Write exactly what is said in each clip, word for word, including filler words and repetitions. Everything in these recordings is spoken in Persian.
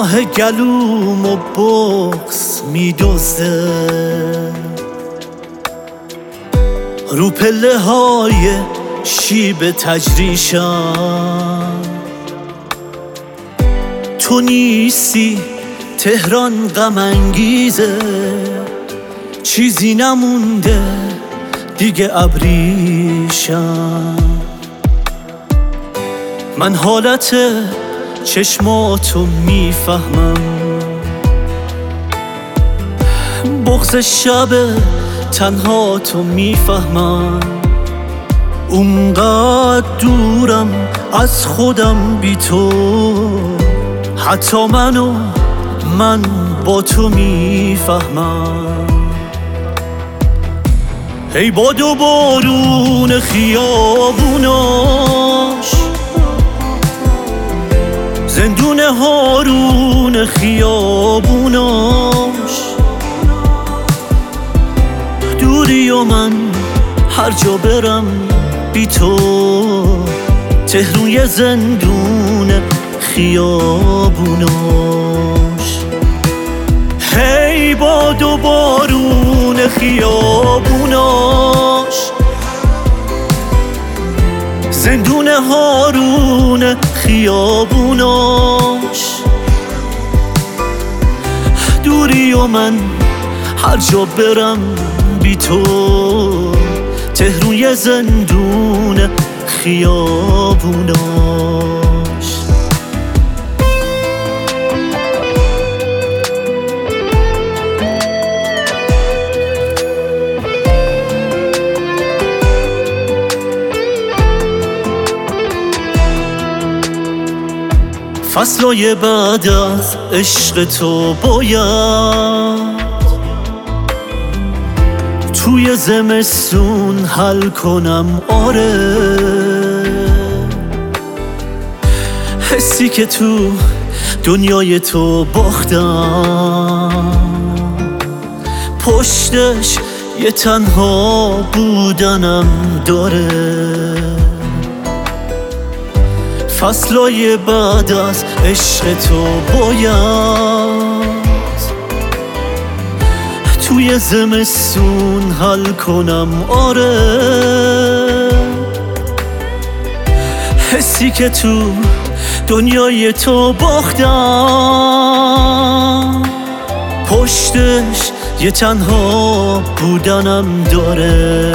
آه گلوم و بغض میدوزه، رو پله های شیب تجریشم. تو نیستی تهران غم انگیزه، چیزی نمونده دیگه ابریشم. من حالت چشماتو میفهمم، بغض شب تنها تو میفهمم. اونقدر دورم از خودم بی تو، حتی منو من با تو میفهمم. ای باد و بارون خیابوناش، زندون هارون خیابوناش، دوری و من هر جا برم بی تو، تهرون یه زندون خیابوناش. هی باد و بارون خیابوناش، زندون هارون خیابوناش، دوری و من هر جا برم بی تو، تهرون یه زندون خیابوناش. فصلای بعد از عشق تو باید توی زمستون حل کنم. آره حسی که تو دنیای تو باختم، پشتش یه تنها بودنم داره. فصلای بعد از عشق تو باید توی زمستون حل کنم. آره حسی که تو دنیای تو باختم، پشتش یه تنها بودنم داره.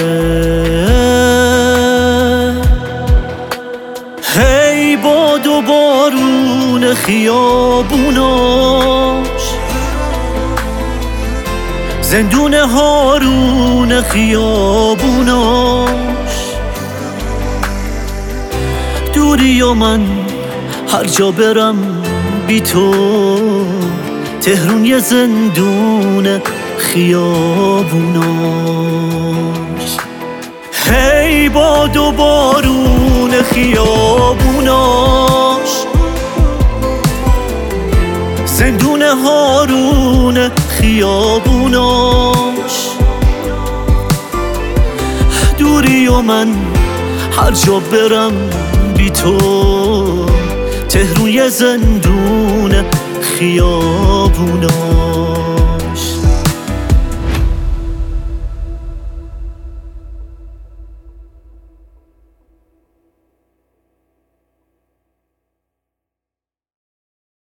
هی باد و بارون خیابوناش، زندون هارون خیابوناش، دوری و من هر جا برم بی تو، تهرون یه زندون خیابوناش. هی باد و بارون خیابوناش، زندون هارون خیابوناش، دوری و من هر جا برم بی تو، تهرون یه زندون خیابوناش.